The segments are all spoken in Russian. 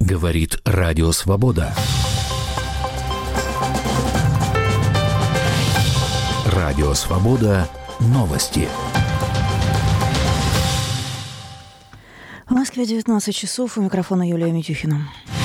Говорит Радио Свобода. Радио Свобода. Новости. В Москве 19 часов. У микрофона Юлия Митюхина.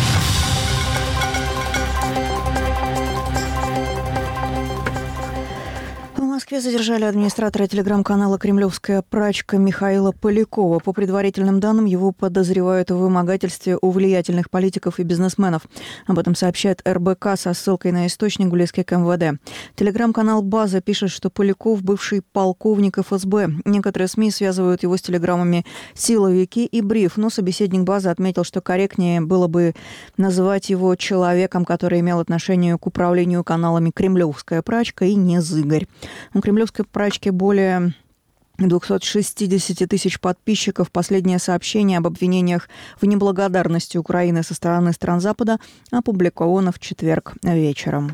В Москве задержали администратора телеграм-канала «Кремлевская прачка» Михаила Полякова. По предварительным данным, его подозревают в вымогательстве у влиятельных политиков и бизнесменов. Об этом сообщает РБК со ссылкой на источник, близкий к МВД. Телеграм-канал «База» пишет, что Поляков – бывший полковник ФСБ. Некоторые СМИ связывают его с телеграммами «Силовики» и «Бриф», но собеседник «Базы» отметил, что корректнее было бы называть его человеком, который имел отношение к управлению каналами «Кремлевская прачка» и «Незыгорь». У «Кремлевской прачки» более 260 тысяч подписчиков. Последнее сообщение об обвинениях в неблагодарности Украины со стороны стран Запада опубликовано в четверг вечером.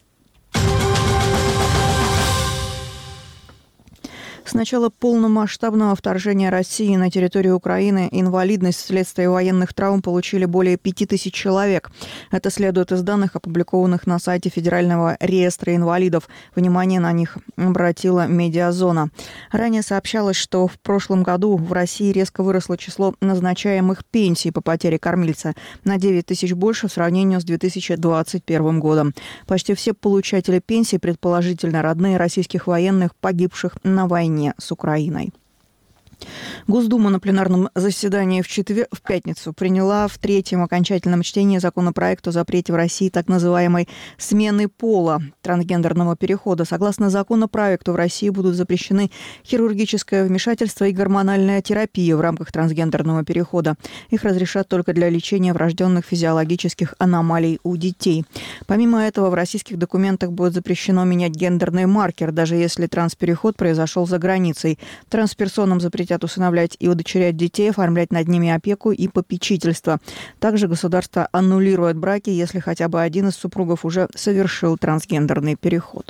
С начала полномасштабного вторжения России на территорию Украины инвалидность вследствие военных травм получили более 5000 человек. Это следует из данных, опубликованных на сайте Федерального реестра инвалидов. Внимание на них обратила «Медиазона». Ранее сообщалось, что в прошлом году в России резко выросло число назначаемых пенсий по потере кормильца на 9 тысяч больше в сравнении с 2021 годом. Почти все получатели пенсий, предположительно родные российских военных, погибших на войне с Украиной. Госдума на пленарном заседании в пятницу приняла в третьем окончательном чтении законопроект о запрете в России так называемой смены пола, трансгендерного перехода. Согласно законопроекту, в России будут запрещены хирургическое вмешательство и гормональная терапия в рамках трансгендерного перехода. Их разрешат только для лечения врожденных физиологических аномалий у детей. Помимо этого, в российских документах будет запрещено менять гендерный маркер, даже если транспереход произошел за границей. Трансперсонам запретят усыновлять и удочерять детей, оформлять над ними опеку и попечительство. Также государство аннулирует браки, если хотя бы один из супругов уже совершил трансгендерный переход.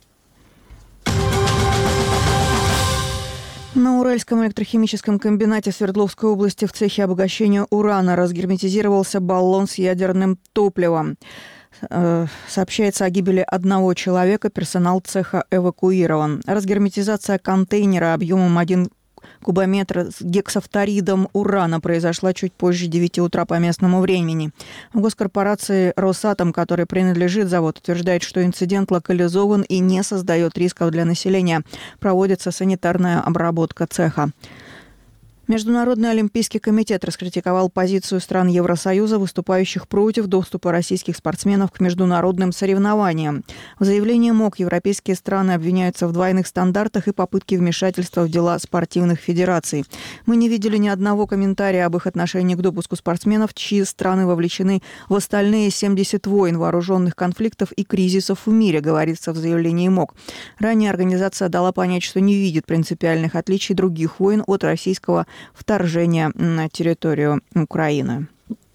На Уральском электрохимическом комбинате Свердловской области в цехе обогащения урана разгерметизировался баллон с ядерным топливом. Сообщается о гибели одного человека, персонал цеха эвакуирован. Разгерметизация контейнера объемом 1 кубометр с гексафторидом урана произошла чуть позже 9 утра по местному времени. В госкорпорации «Росатом», которой принадлежит завод, утверждает, что инцидент локализован и не создает рисков для населения. Проводится санитарная обработка цеха. Международный олимпийский комитет раскритиковал позицию стран Евросоюза, выступающих против доступа российских спортсменов к международным соревнованиям. В заявлении МОК европейские страны обвиняются в двойных стандартах и попытке вмешательства в дела спортивных федераций. Мы не видели ни одного комментария об их отношении к допуску спортсменов, чьи страны вовлечены в остальные 70 войн, вооруженных конфликтов и кризисов в мире, говорится в заявлении МОК. Ранее организация дала понять, что не видит принципиальных отличий других войн от российского вторжения на территорию Украины.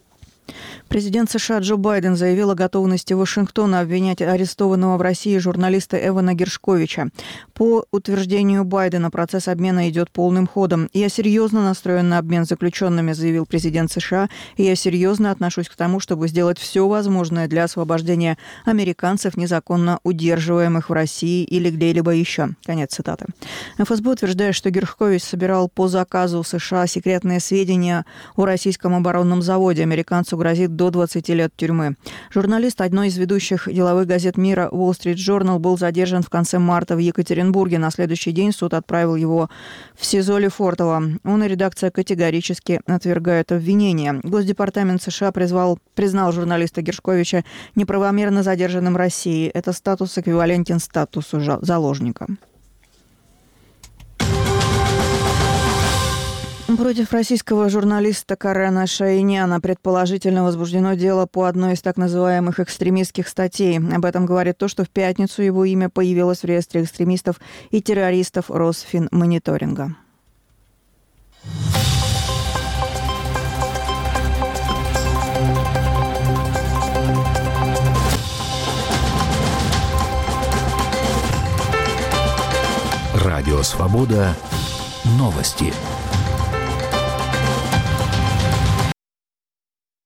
Президент США Джо Байден заявил о готовности Вашингтона обвинять арестованного в России журналиста Эвана Гершковича. По утверждению Байдена, процесс обмена идет полным ходом. «Я серьезно настроен на обмен заключенными», заявил президент США, «и я серьезно отношусь к тому, чтобы сделать все возможное для освобождения американцев, незаконно удерживаемых в России или где-либо еще». Конец цитаты. ФСБ утверждает, что Гершкович собирал по заказу США секретные сведения о российском оборонном заводе. Американцу грозит до 20 лет тюрьмы. Журналист одной из ведущих деловых газет мира Wall Street Journal был задержан в конце марта в Екатеринбурге. На следующий день суд отправил его в СИЗО Лефортово. Он и редакция категорически отвергают обвинения. Госдепартамент США признал журналиста Гершковича неправомерно задержанным Россией. Это статус эквивалентен статусу заложника. Против российского журналиста Карена Шаиняна предположительно возбуждено дело по одной из так называемых экстремистских статей. Об этом говорит то, что в пятницу его имя появилось в реестре экстремистов и террористов Росфинмониторинга. Радио Свобода. Новости.